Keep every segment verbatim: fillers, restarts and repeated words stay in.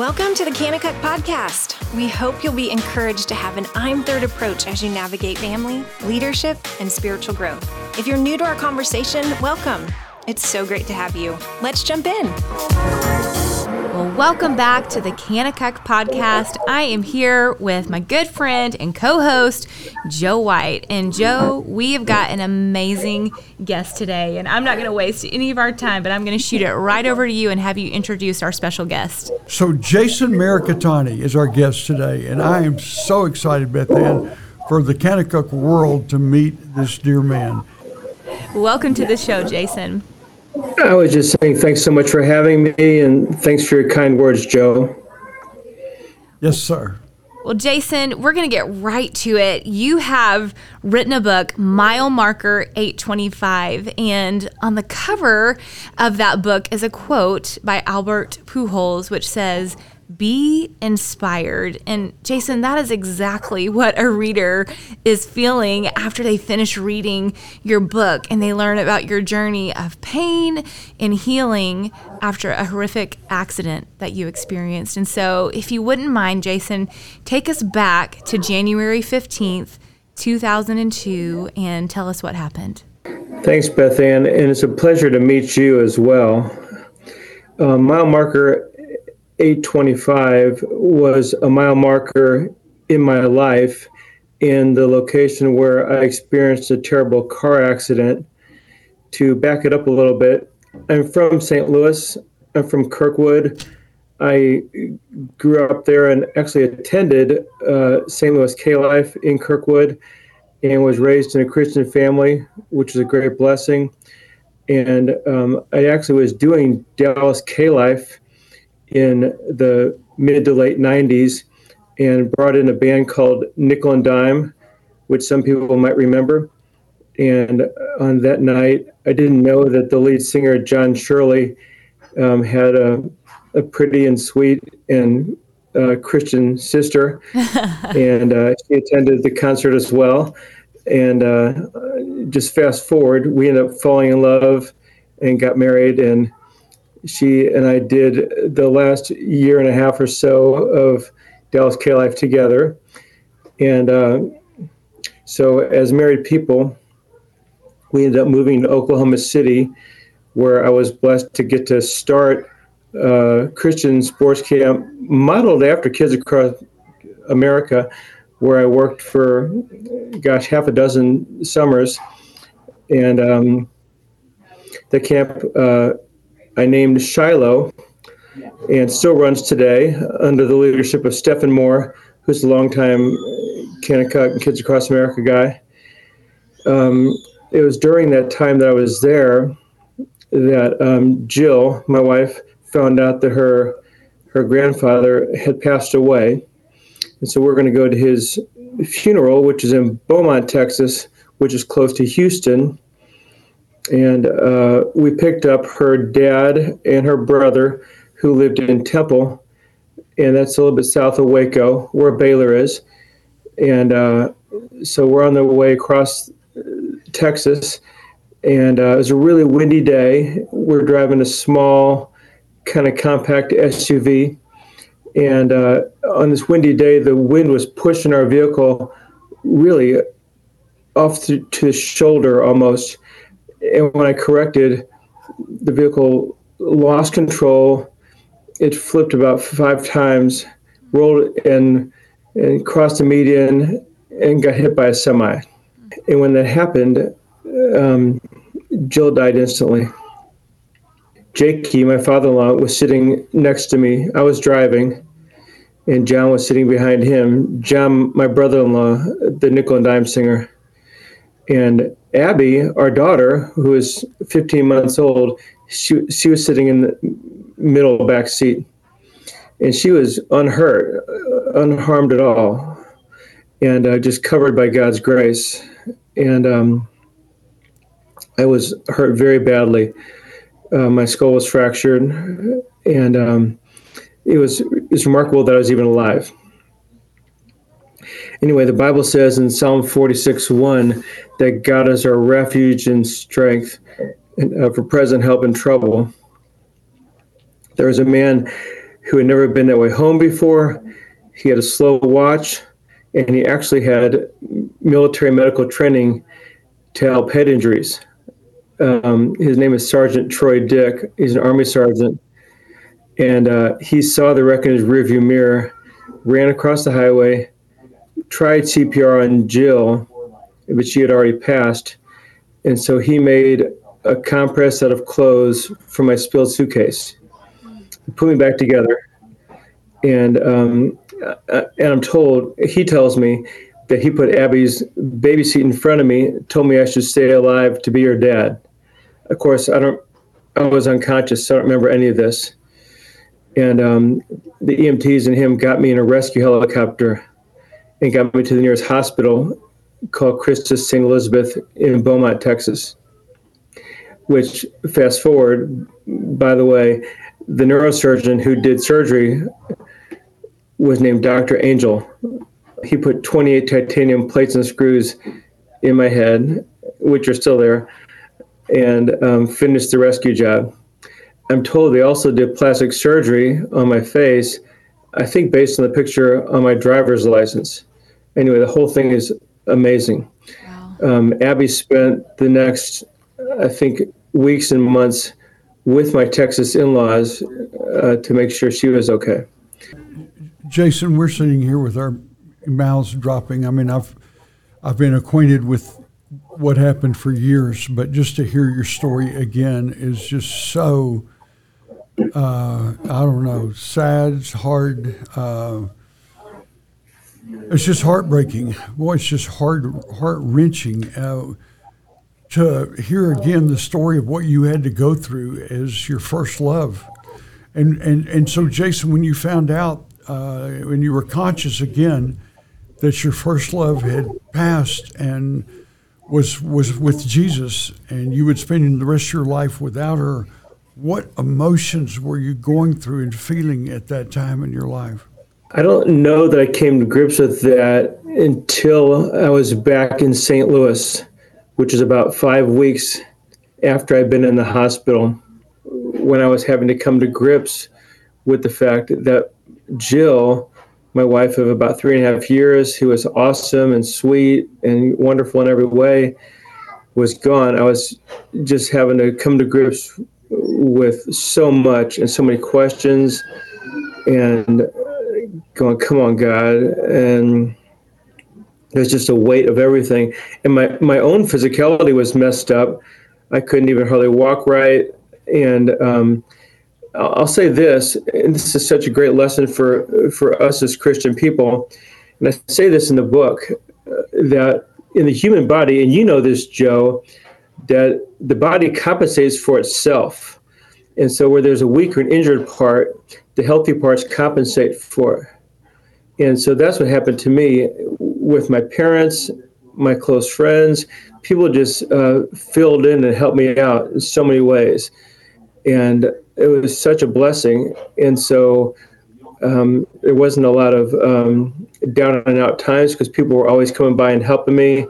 Welcome to the Kanakuk Podcast. We hope you'll be encouraged to have an I'm Third approach as you navigate family, leadership, and spiritual growth. If you're new to our conversation, welcome. It's so great to have you. Let's jump in. Well, welcome back to the Kanakuk Podcast. I am here with my good friend and co-host, Joe White. And Joe, we have got an amazing guest today. And I'm not going to waste any of our time, but I'm going to shoot it right over to you and have you introduce our special guest. So Jason Maricatani is our guest today. And I am so excited, Beth Ann, for the Kanakuk world to meet this dear man. Welcome to the show, Jason. I was just saying thanks so much for having me, and thanks for your kind words, Joe. Yes, sir. Well, Jason, we're going to get right to it. You have written a book, Mile Marker eight twenty-five, and on the cover of that book is a quote by Albert Pujols, which says, "Be inspired." And Jason, that is exactly what a reader is feeling after they finish reading your book and they learn about your journey of pain and healing after a horrific accident that you experienced. And so if you wouldn't mind, Jason, take us back to January fifteenth, two thousand two, and tell us what happened. Thanks, Beth Ann, and it's a pleasure to meet you as well. Uh, Mile Marker eight twenty-five was a mile marker in my life in the location where I experienced a terrible car accident. To back it up a little bit, I'm from Saint Louis. I'm from Kirkwood. I grew up there and actually attended uh, Saint Louis K-Life in Kirkwood and was raised in a Christian family, which is a great blessing. And um, I actually was doing Dallas K-Life in the mid to late nineties and brought in a band called Nickel and Dime, which some people might remember. And on that night, I didn't know that the lead singer, John Shirley, um, had a, a pretty and sweet and uh, Christian sister. and uh, she attended the concert as well. And uh, just fast forward, we ended up falling in love and got married, and she and I did the last year and a half or so of Dallas K-Life together. And uh, so as married people, we ended up moving to Oklahoma City, where I was blessed to get to start uh, Christian sports camp modeled after Kids Across America, where I worked for, gosh, half a dozen summers. And um, the camp uh, I named Shiloh, and still runs today under the leadership of Stephen Moore, who's a longtime Kanakuk and Kids Across America guy. Um, it was during that time that I was there that um, Jill, my wife, found out that her her grandfather had passed away. And so we're going to go to his funeral, which is in Beaumont, Texas, which is close to Houston. And uh, we picked up her dad and her brother, who lived in Temple, and that's a little bit south of Waco, where Baylor is. And uh, so we're on the way across Texas, and uh, it was a really windy day. We're driving a small, kind of compact S U V, and uh, on this windy day, the wind was pushing our vehicle really off to, to the shoulder almost. And when I corrected, the vehicle lost control. It flipped about five times, rolled and and crossed the median, and got hit by a semi. And when that happened, um, Jill died instantly. Jakey, my father-in-law, was sitting next to me. I was driving, and John was sitting behind him. John, my brother-in-law, the Nickel and Dime singer. And Abby, our daughter, who is fifteen months old, she she was sitting in the middle back seat, and she was unhurt, unharmed at all, and uh, just covered by God's grace. And um, I was hurt very badly. Uh, my skull was fractured, and um, it was it was remarkable that I was even alive. Anyway, the Bible says in Psalm forty-six one that God is our refuge and strength and, uh, for present help in trouble. There was a man who had never been that way home before. He had a slow watch, and he actually had military medical training to help head injuries. Um, his name is Sergeant Troy Dick. He's an Army sergeant. And uh, he saw the wreck in his rearview mirror, ran across the highway, tried C P R on Jill, but she had already passed. And so he made a compressed set of clothes from my spilled suitcase, put me back together. And um, and I'm told, he tells me that he put Abby's baby seat in front of me, told me I should stay alive to be her dad. Of course, I don't, I was unconscious, so I don't remember any of this. And um, the E M Ts and him got me in a rescue helicopter and got me to the nearest hospital called Christus Saint Elizabeth in Beaumont, Texas. Which, fast forward, by the way, the neurosurgeon who did surgery was named Doctor Angel. He put twenty-eight titanium plates and screws in my head, which are still there, and um, finished the rescue job. I'm told they also did plastic surgery on my face, I think based on the picture on my driver's license. Anyway, the whole thing is amazing. Wow. Um, Abby spent the next, I think, weeks and months with my Texas in-laws uh, to make sure she was okay. Jason, we're sitting here with our mouths dropping. I mean, I've I've been acquainted with what happened for years, but just to hear your story again is just so, uh, I don't know, sad, it's hard. Uh, it's just heartbreaking. Boy, it's just heart, heart-wrenching. Uh, to hear again the story of what you had to go through as your first love. And, and, and so, Jason, when you found out, uh, when you were conscious again, that your first love had passed and was was with Jesus, and you would spend the rest of your life without her, what emotions were you going through and feeling at that time in your life? I don't know that I came to grips with that until I was back in Saint Louis, which is about five weeks after I'd been in the hospital, when I was having to come to grips with the fact that Jill, my wife of about three and a half years, who was awesome and sweet and wonderful in every way, was gone. I was just having to come to grips with so much and so many questions and going, come on, God. And there's just a weight of everything. And my, my own physicality was messed up. I couldn't even hardly walk right. And um, I'll say this, and this is such a great lesson for, for us as Christian people. And I say this in the book, uh, that in the human body, and you know this, Joe, that the body compensates for itself. And so where there's a weak or an injured part, the healthy parts compensate for it. And so that's what happened to me with my parents, my close friends. People just uh, filled in and helped me out in so many ways. And it was such a blessing. And so um, there wasn't a lot of um, down and out times because people were always coming by and helping me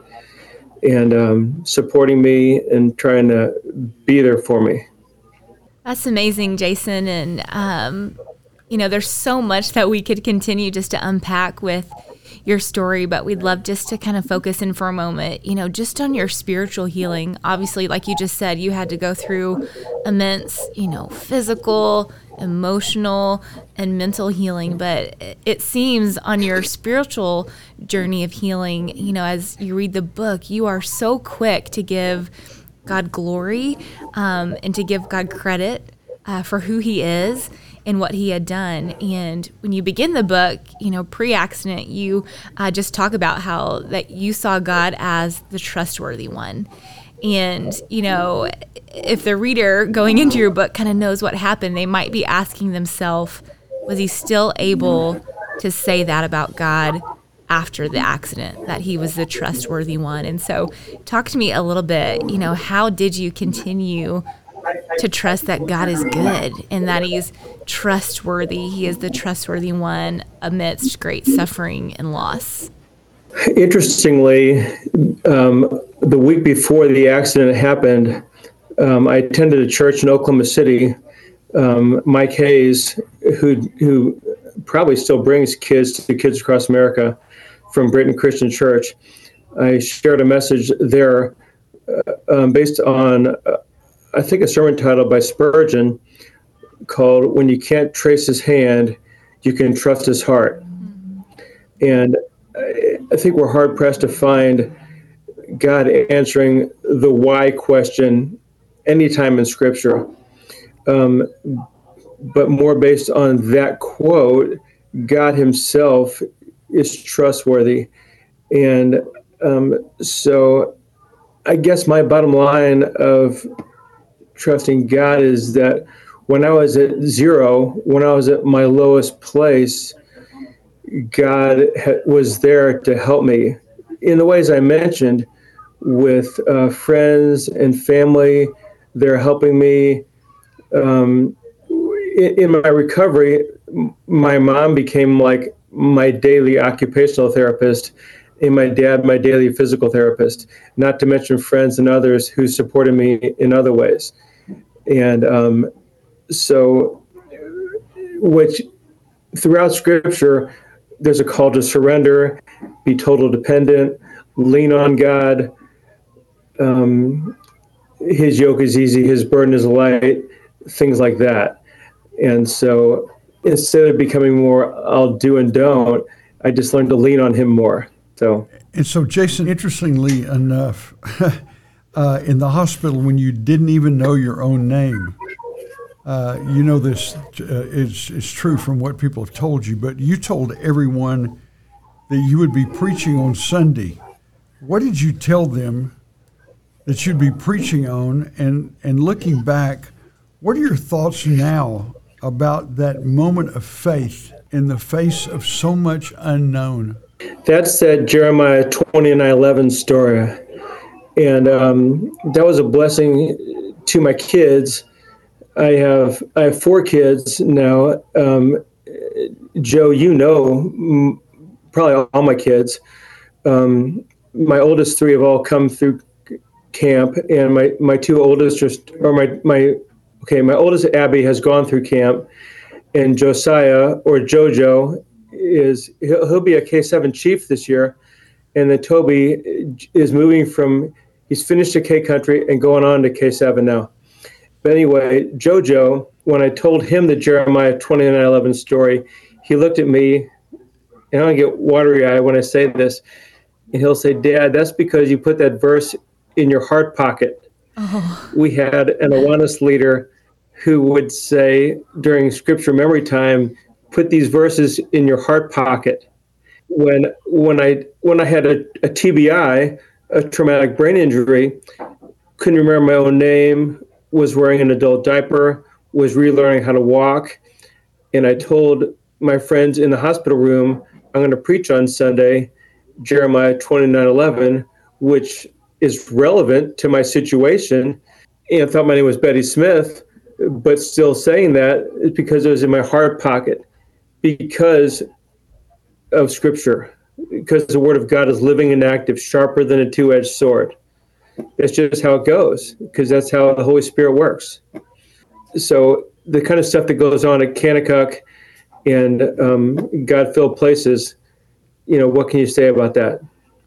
and um, supporting me and trying to be there for me. That's amazing, Jason. And, um, you know, there's so much that we could continue just to unpack with your story, but we'd love just to kind of focus in for a moment, you know, just on your spiritual healing. Obviously, like you just said, you had to go through immense, you know, physical, emotional, and mental healing. But it seems on your spiritual journey of healing, you know, as you read the book, you are so quick to give God glory um, and to give God credit uh, for who he is and what he had done. And when you begin the book, you know, pre-accident, you uh, just talk about how that you saw God as the trustworthy one. And, you know, if the reader going into your book kind of knows what happened, they might be asking themselves, was he still able to say that about God after the accident, that he was the trustworthy one? And so talk to me a little bit, you know, how did you continue to trust that God is good and that he's trustworthy? He is the trustworthy one amidst great suffering and loss. Interestingly, um, the week before the accident happened, um, I attended a church in Oklahoma City um, Mike Hayes, who who probably still brings kids to Kids Across America from Britain Christian Church. I shared a message there uh, um, based on, uh, I think, a sermon title by Spurgeon called "When You Can't Trace His Hand, You Can Trust His Heart." And I, I think we're hard pressed to find God answering the why question anytime in Scripture. Um, but more based on that quote, God himself is trustworthy. And um, so I guess my bottom line of trusting God is that when I was at zero, when I was at my lowest place, God ha- was there to help me in the ways I mentioned, with uh, friends and family. They're helping me. Um, in, in my recovery, my mom became like my daily occupational therapist, and my dad my daily physical therapist, not to mention friends and others who supported me in other ways. And um, so, which throughout Scripture, there's a call to surrender, be total dependent, lean on God. Um, his yoke is easy, his burden is light, things like that. And so instead of becoming more I'll do and don't, I just learned to lean on him more. So, and so, Jason, interestingly enough, uh, in the hospital, when you didn't even know your own name, uh, you know this uh, is, is true from what people have told you, but you told everyone that you would be preaching on Sunday. What did you tell them that you'd be preaching on? And, and looking back, what are your thoughts now about that moment of faith in the face of so much unknown? That's that Jeremiah twenty-nine eleven story. And um, that was a blessing to my kids. I have I have four kids now. Um, Joe, you know, m- probably all my kids. Um, my oldest three have all come through camp, and my, my two oldest are, or my, my, okay, my oldest Abby has gone through camp, and Josiah, or Jojo, is, he'll, he'll be a K seven chief this year. And then Toby is moving from, he's finished at K Country and going on to K seven now. But anyway, Jojo, when I told him the Jeremiah twenty-nine eleven story, he looked at me, and I get watery eyed when I say this, and he'll say, "Dad, that's because you put that verse in your heart pocket." Oh. We had an Awanas leader who would say during scripture memory time, "Put these verses in your heart pocket." When when I when I had a, a T B I, a traumatic brain injury, couldn't remember my own name, was wearing an adult diaper, was relearning how to walk, and I told my friends in the hospital room, "I'm going to preach on Sunday Jeremiah twenty-nine eleven, which is relevant to my situation." And I thought my name was Betty Smith, but still saying that is because it was in my heart pocket, because of Scripture, because the Word of God is living and active, sharper than a two-edged sword. That's just how it goes, because that's how the Holy Spirit works. So the kind of stuff that goes on at Kanakuk and um, God-filled places, you know, what can you say about that?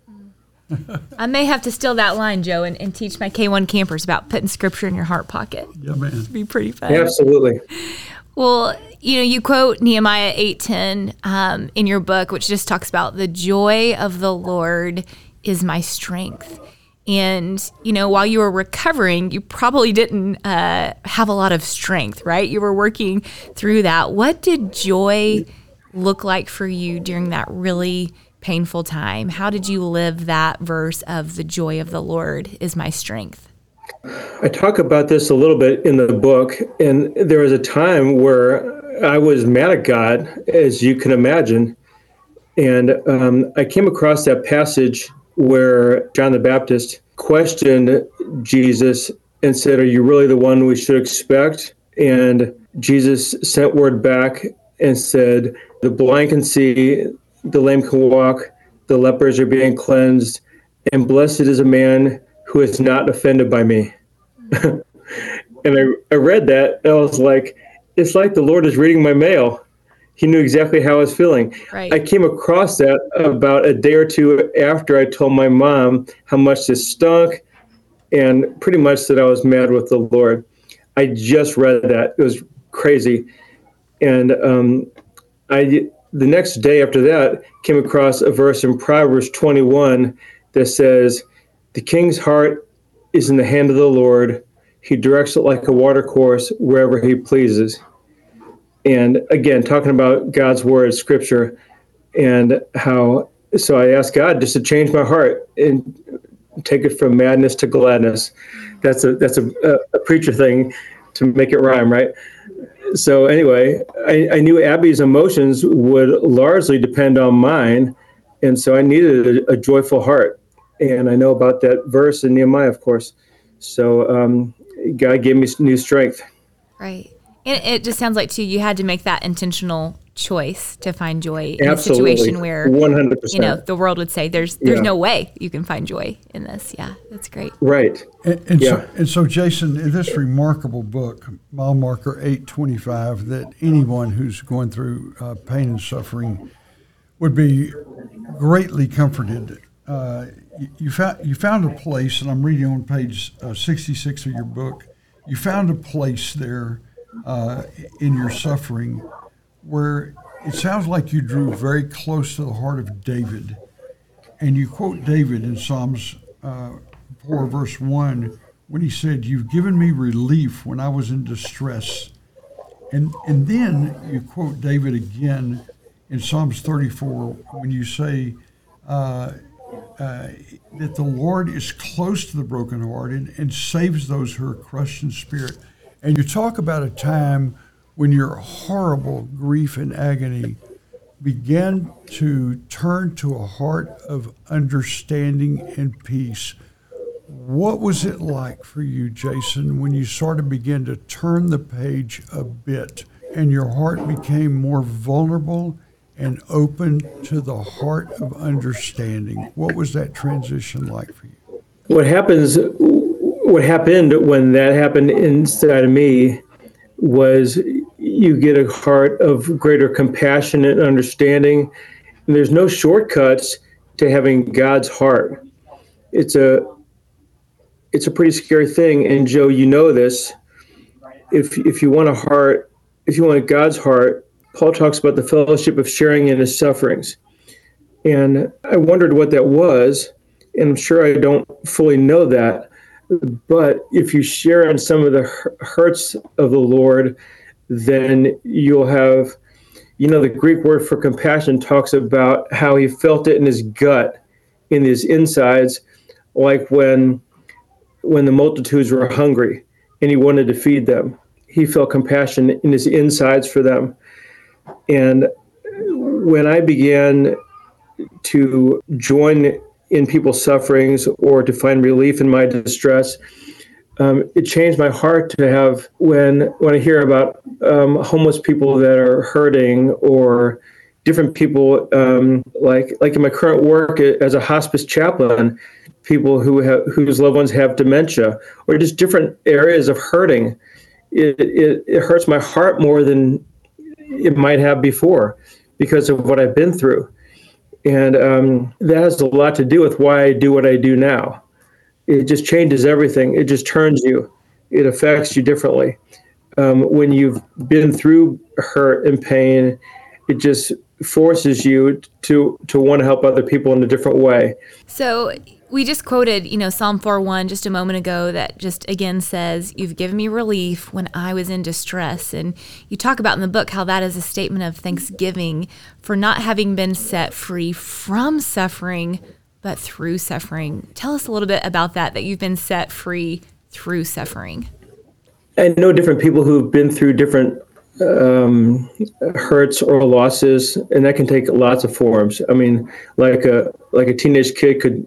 I may have to steal that line, Joe, and, and teach my K one campers about putting Scripture in your heart pocket. Yeah, man. It'd be pretty fun. Yeah, absolutely. Well, you know, you quote Nehemiah eight ten um, in your book, which just talks about the joy of the Lord is my strength. And, you know, while you were recovering, you probably didn't uh, have a lot of strength, right? You were working through that. What did joy look like for you during that really painful time? How did you live that verse of the joy of the Lord is my strength? I talk about this a little bit in the book, and there was a time where I was mad at God, as you can imagine. And um, I came across that passage where John the Baptist questioned Jesus and said, "Are you really the one we should expect?" And Jesus sent word back and said, "The blind can see, the lame can walk, the lepers are being cleansed, and blessed is a man who is not offended by me." And I, I read that, and I was like, it's like the Lord is reading my mail. He knew exactly how I was feeling. Right. I came across that about a day or two after I told my mom how much this stunk and pretty much that I was mad with the Lord. I just read that. It was crazy. And um, I, the next day after that, came across a verse in Proverbs twenty-one that says, "The king's heart is in the hand of the Lord. He directs it like a watercourse wherever he pleases." And again, talking about God's word, scripture, and how, so I asked God just to change my heart and take it from madness to gladness. That's a, that's a, a preacher thing to make it rhyme, right? So anyway, I, I knew Abby's emotions would largely depend on mine. And so I needed a, a joyful heart. And I know about that verse in Nehemiah, of course. So um, God gave me new strength. Right. And it just sounds like, too, you had to make that intentional choice to find joy in Absolutely. a situation where, one hundred percent. you know, the world would say there's there's Yeah. no way you can find joy in this. Yeah, that's great. Right. And, and, Yeah. so, and so, Jason, in this remarkable book, Mile Marker eight twenty-five, that anyone who's going through uh, pain and suffering would be greatly comforted. Uh, you, you found you found a place, and I'm reading on page uh, sixty-six of your book. You found a place there uh, in your suffering where it sounds like you drew very close to the heart of David, and you quote David in Psalms uh, four, verse one, when he said, "You've given me relief when I was in distress." And and then you quote David again in Psalms thirty-four when you say uh, uh, that the Lord is close to the brokenhearted and saves those who are crushed in spirit. And you talk about a time when your horrible grief and agony began to turn to a heart of understanding and peace. What was it like for you, Jason, when you sort of began to turn the page a bit and your heart became more vulnerable and open to the heart of understanding? What was that transition like for you? What happens, what happened when that happened inside of me was you get a heart of greater compassion and understanding. And there's no shortcuts to having God's heart. It's a it's a pretty scary thing. And Joe, you know this. If if you want a heart, if you want God's heart, Paul talks about the fellowship of sharing in his sufferings. And I wondered what that was. And I'm sure I don't fully know that. But if you share in some of the hurts of the Lord, then you'll have, you know, the Greek word for compassion talks about how he felt it in his gut, in his insides, like when when the multitudes were hungry and he wanted to feed them. He felt compassion in his insides for them. And when I began to join in people's sufferings or to find relief in my distress, um, it changed my heart to have, when when I hear about um, homeless people that are hurting, or different people, um, like like in my current work as a hospice chaplain, people who have whose loved ones have dementia, or just different areas of hurting, it, it, it hurts my heart more than it might have before because of what I've been through. And um, that has a lot to do with why I do what I do now. It just changes everything. It just turns you. It affects you differently. Um, when you've been through hurt and pain, it just forces you to to want to help other people in a different way. So we just quoted, you know, Psalm four one just a moment ago that just again says, "You've given me relief when I was in distress." And you talk about in the book how that is a statement of thanksgiving for not having been set free from suffering, but through suffering. Tell us a little bit about that, that you've been set free through suffering. I know different people who've been through different um, hurts or losses, and that can take lots of forms. I mean, like a like a teenage kid could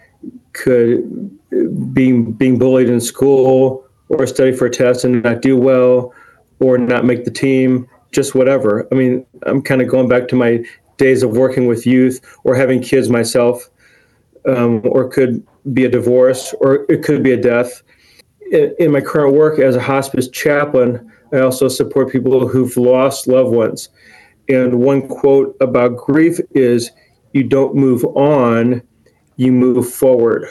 could being being bullied in school, or study for a test and not do well, or not make the team, just whatever. I mean, I'm kind of going back to my days of working with youth or having kids myself, um, or could be a divorce, or it could be a death. In, in my current work as a hospice chaplain, I also support people who've lost loved ones. And one quote about grief is, you don't move on, you move forward.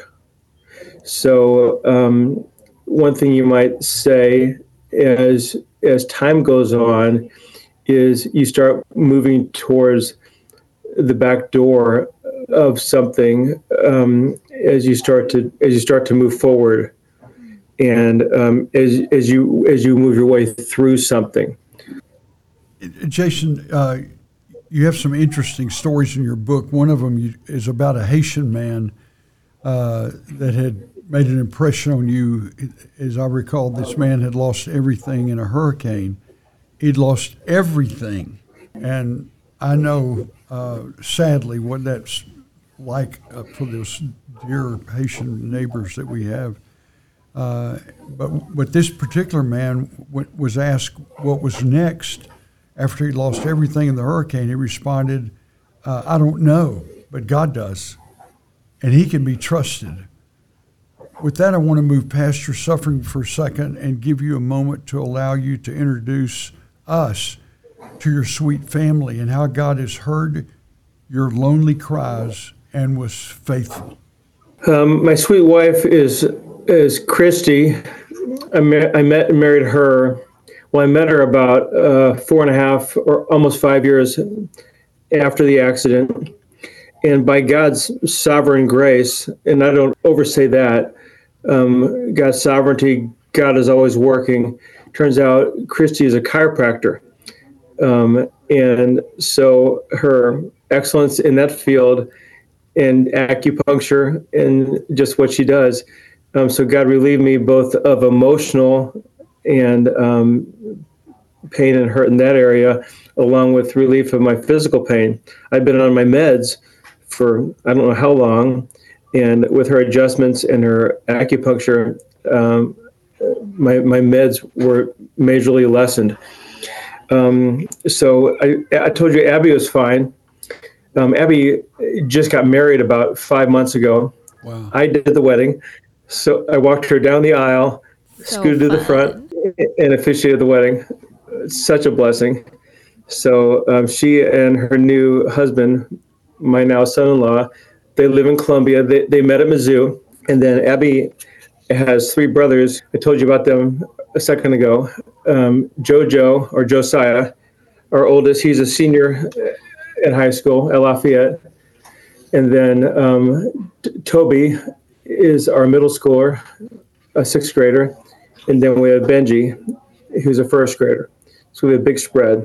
So um, one thing you might say as as time goes on is you start moving towards the back door of something um, as you start to as you start to move forward, and um, as as you as you move your way through something. Jason, uh, you have some interesting stories in your book. One of them you, is about a Haitian man uh, that had made an impression on you. As I recall, this man had lost everything in a hurricane. He'd lost everything. And I know, uh, sadly, what that's like uh, for those dear Haitian neighbors that we have. Uh, but, but this particular man w- was asked what was next. After he lost everything in the hurricane, he responded, uh, I don't know, but God does. And he can be trusted. With that, I want to move past your suffering for a second and give you a moment to allow you to introduce us to your sweet family and how God has heard your lonely cries and was faithful. Um, my sweet wife is is Christy. I met, I met and married her. Well, I met her about uh, four and a half or almost five years after the accident. And by God's sovereign grace, and I don't oversay that, um, God's sovereignty, God is always working. Turns out Christy is a chiropractor. Um, and so her excellence in that field and acupuncture and just what she does. Um, so God relieved me both of emotional and um, pain and hurt in that area, along with relief of my physical pain. I've been on my meds for I don't know how long, and with her adjustments and her acupuncture, um, my my meds were majorly lessened. Um, so I, I told you Abby was fine. Um, Abby just got married about five months ago. Wow. I did the wedding, so I walked her down the aisle, So scooted to the fun. front, and officiated the wedding. It's such a blessing. So um, she and her new husband, my now son-in-law, they live in Columbia. They, they met at Mizzou. And then Abby has three brothers. I told you about them a second ago. Um, Jojo, or Josiah, our oldest, he's a senior at high school at Lafayette. And then um, T- Toby is our middle schooler, a sixth grader. And then we have Benji, who's a first grader. So we have a big spread.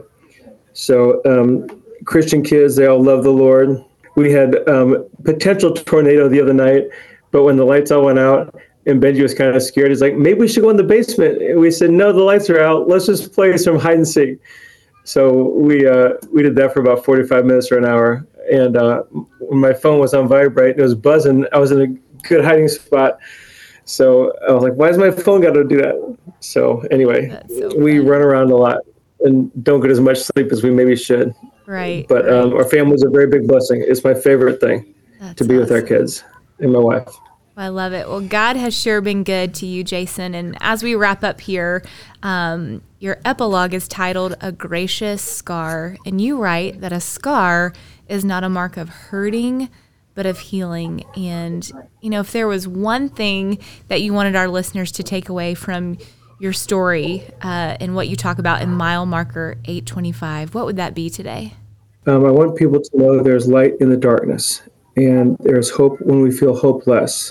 So um, Christian kids, they all love the Lord. We had um, potential tornado the other night, but when the lights all went out and Benji was kind of scared, he's like, maybe we should go in the basement. And we said, no, the lights are out. Let's just play some hide and seek. So we uh, we did that for about forty-five minutes or an hour. And uh, when my phone was on vibrate and it was buzzing, I was in a good hiding spot. So I was like, why does my phone got to do that? So anyway, so we fun. run around a lot and don't get as much sleep as we maybe should. Right. But um, our family is a very big blessing. It's my favorite thing That's to be with our awesome. kids and my wife. I love it. Well, God has sure been good to you, Jason. And as we wrap up here, um, your epilogue is titled A Gracious Scar. And you write that a scar is not a mark of hurting, but of healing. And, you know, if there was one thing that you wanted our listeners to take away from your story uh, and what you talk about in mile marker eight twenty-five, what would that be today? Um, I want people to know there's light in the darkness and there's hope when we feel hopeless.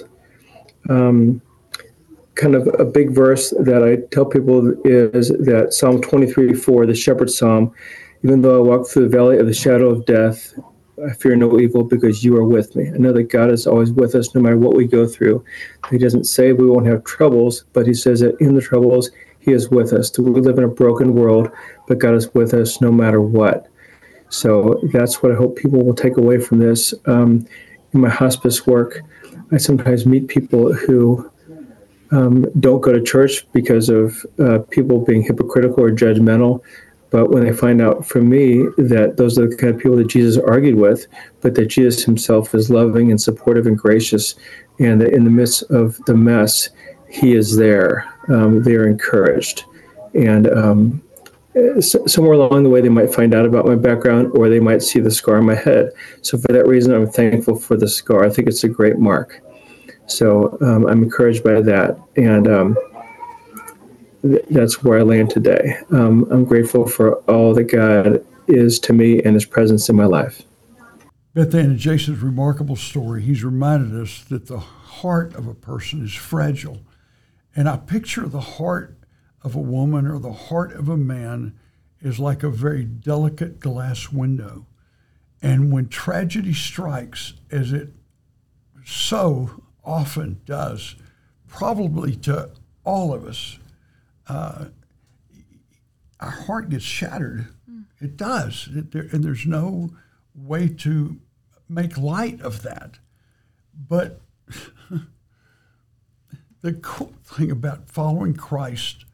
Um, kind of a big verse that I tell people is that Psalm twenty-three four, the shepherd's psalm, even though I walk through the valley of the shadow of death, I fear no evil because you are with me. I know that God is always with us no matter what we go through. He doesn't say we won't have troubles, but he says that in the troubles, he is with us. We live in a broken world, but God is with us no matter what. So that's what I hope people will take away from this. Um, in my hospice work, I sometimes meet people who um, don't go to church because of uh, people being hypocritical or judgmental. But when they find out from me that those are the kind of people that Jesus argued with, but that Jesus himself is loving and supportive and gracious, and that in the midst of the mess, he is there. Um, they are encouraged. And um, somewhere along the way, they might find out about my background, or they might see the scar on my head. So for that reason, I'm thankful for the scar. I think it's a great mark. So um, I'm encouraged by that. And um, th- that's where I land today. Um, I'm grateful for all that God is to me and his presence in my life. Beth Ann and Jason's remarkable story, he's reminded us that the heart of a person is fragile. And I picture the heart of a woman or the heart of a man is like a very delicate glass window. And when tragedy strikes, as it so often does, probably to all of us, uh, our heart gets shattered. Mm. It does. It, there, and there's no way to make light of that. But the cool thing about following Christ,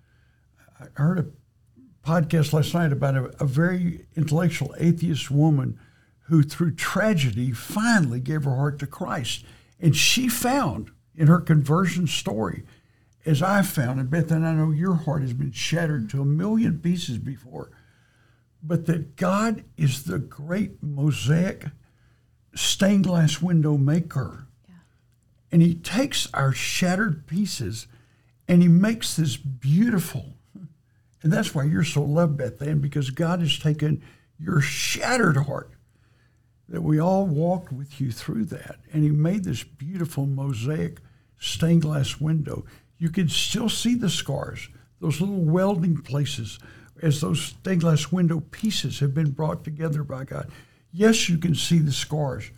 I heard a podcast last night about a, a very intellectual atheist woman who, through tragedy, finally gave her heart to Christ. And she found in her conversion story, as I found, and Beth, and I know your heart has been shattered to a million pieces before, but that God is the great mosaic stained glass window maker. Yeah. And he takes our shattered pieces and he makes this beautiful. And that's why you're so loved, Beth Ann, because God has taken your shattered heart, that we all walked with you through that. And he made this beautiful mosaic stained glass window. You can still see the scars, those little welding places, as those stained glass window pieces have been brought together by God. Yes, you can see the scars,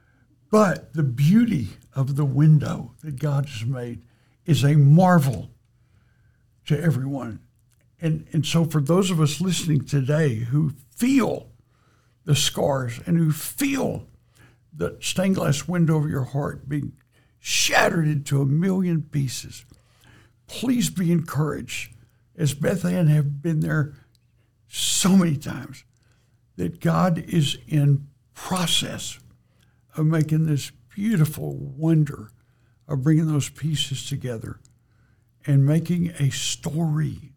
but the beauty of the window that God has made is a marvel to everyone. And and so for those of us listening today who feel the scars and who feel the stained glass window of your heart being shattered into a million pieces, please be encouraged, as Beth Ann have been there so many times, that God is in process of making this beautiful wonder of bringing those pieces together and making a story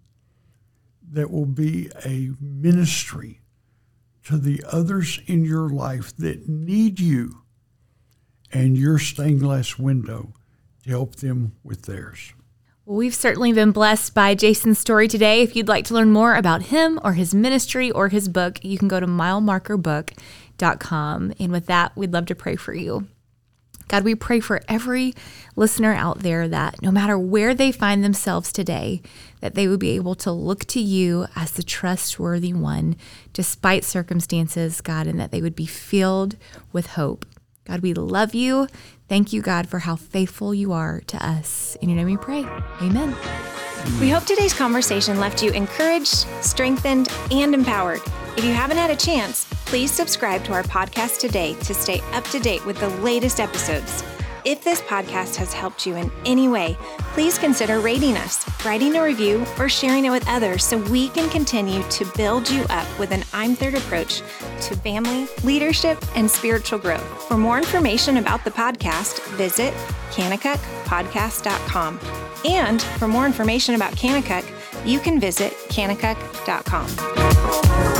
that will be a ministry to the others in your life that need you and your stained glass window to help them with theirs. Well, we've certainly been blessed by Jason's story today. If you'd like to learn more about him or his ministry or his book, you can go to mile marker book dot com. And with that, we'd love to pray for you. God, we pray for every listener out there that no matter where they find themselves today, that they would be able to look to you as the trustworthy one, despite circumstances, God, and that they would be filled with hope. God, we love you. Thank you, God, for how faithful you are to us. In your name we pray. Amen. We hope today's conversation left you encouraged, strengthened, and empowered. If you haven't had a chance, please subscribe to our podcast today to stay up to date with the latest episodes. If this podcast has helped you in any way, please consider rating us, writing a review, or sharing it with others so we can continue to build you up with an I'm Third approach to family, leadership, and spiritual growth. For more information about the podcast, visit kanakuk podcast dot com. And for more information about Kanakuk, you can visit kanakuk dot com.